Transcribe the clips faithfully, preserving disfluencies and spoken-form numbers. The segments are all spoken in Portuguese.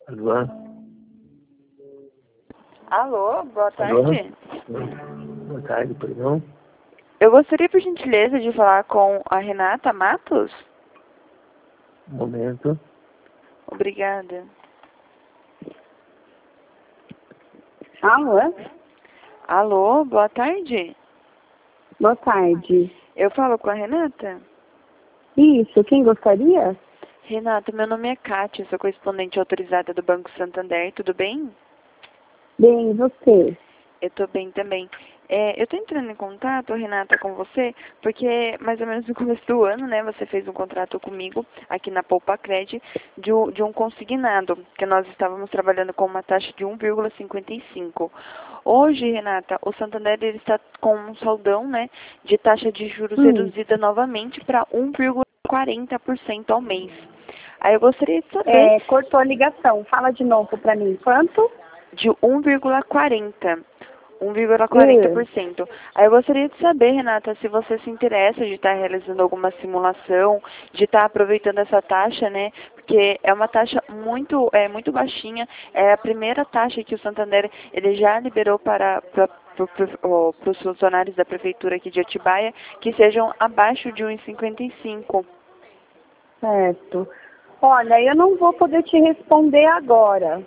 Alô? Alô, boa Alô? tarde. Boa tarde, pois não? Eu gostaria, por gentileza, de falar com a Renata Matos. Um momento. Obrigada. Alô? Alô, boa tarde. Boa tarde. Eu falo com a Renata? Isso, quem gostaria? Renata, meu nome é Kátia, sou correspondente autorizada do Banco Santander, tudo bem? Bem, e você? Eu tô bem também. É, eu tô entrando em contato, Renata, com você, porque mais ou menos no começo do ano, né, você fez um contrato comigo aqui na Poupa Cred de, um- de um consignado, que nós estávamos trabalhando com uma taxa de um vírgula cinquenta e cinco. Hoje, Renata, o Santander ele está com um saldão, né, de taxa de juros Hum, reduzida novamente para um vírgula quarenta por cento ao mês. Aí eu gostaria de saber é, cortou a ligação. Fala de novo pra mim. Quanto? de um vírgula quarenta. um vírgula quarenta Hum, por cento. Aí eu gostaria de saber, Renata, se você se interessa de estar realizando alguma simulação, de estar aproveitando essa taxa, né? Porque é uma taxa muito, é, muito baixinha. É a primeira taxa que o Santander ele já liberou para, para para os funcionários da prefeitura aqui de Atibaia, que sejam abaixo de um vírgula cinquenta e cinco. certo. Olha, eu não vou poder te responder agora,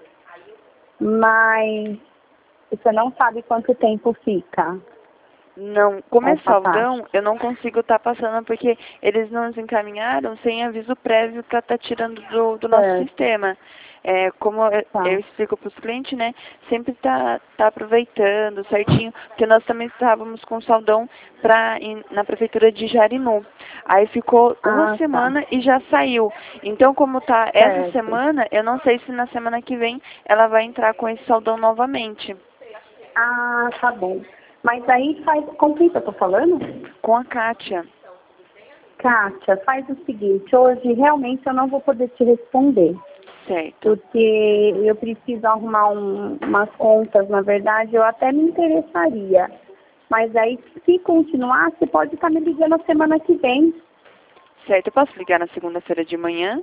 mas você não sabe quanto tempo fica Não, como é essa taxa. saldão, eu não consigo estar passando porque eles nos encaminharam sem aviso prévio para estar tirando do, do nosso Certo, sistema. É, como eu, eu tá. explico para os clientes, né, sempre tá, tá aproveitando certinho, porque nós também estávamos com saldão pra, em, na prefeitura de Jarinu. Aí ficou uma Ah, tá. semana e já saiu. Então, como tá essa Certo. semana, eu não sei se na semana que vem ela vai entrar com esse saldão novamente. Ah, tá bom. Mas aí faz... Com quem que eu tô falando? Com a Kátia. Kátia, faz o seguinte. Hoje realmente eu não vou poder te responder. Certo. Porque eu preciso arrumar um, umas contas, na verdade, eu até me interessaria. Mas aí, se continuar, você pode estar me ligando na semana que vem. Certo, eu posso ligar na segunda-feira de manhã?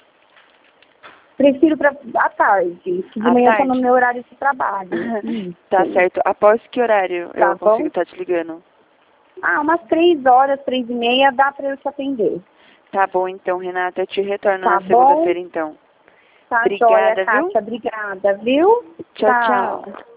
Prefiro para à tarde, que de À manhã eu estou no tarde? meu horário de trabalho. Tá Isso, certo. Após que horário eu tá consigo bom? estar te ligando? Ah, umas três horas, três e meia, dá para eu te atender. Tá bom então, Renata. Eu te retorno Tá na bom? segunda-feira então. Tá joia, Obrigada, viu? Kátia. Obrigada, viu? Tchau, Tchau. tchau.